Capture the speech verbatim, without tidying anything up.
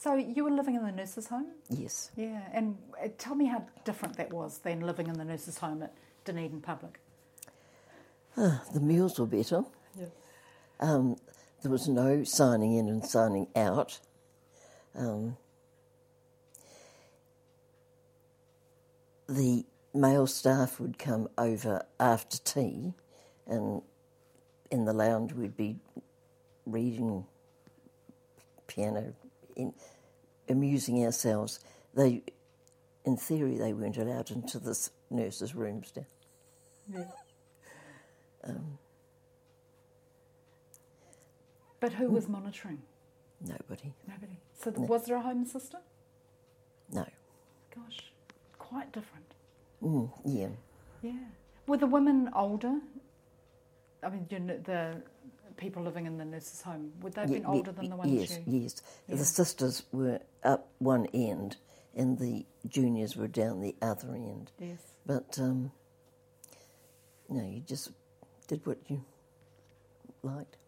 So you were living in the nurses' home? Yes. Yeah, and uh, tell me how different that was than living in the nurses' home at Dunedin Public. Ah, the meals were better. Yeah. Um, there was no signing in and signing out. Um, the male staff would come over after tea, and in the lounge we'd be reading piano, in, amusing ourselves. They, in theory, they weren't allowed into the nurses' rooms now. Yeah. Um, but who was monitoring? Nobody. Nobody. So th- No. was there a home assistant? No. Gosh, quite different. Mm, yeah. Yeah. Were the women older? I mean, you know, the people living in the nurses' home, would they have been Ye- older ye- than the ones yes, you... Yes, Yeah. The sisters were up one end and the juniors were down the other end. Yes. But, um, no, you just did what you liked.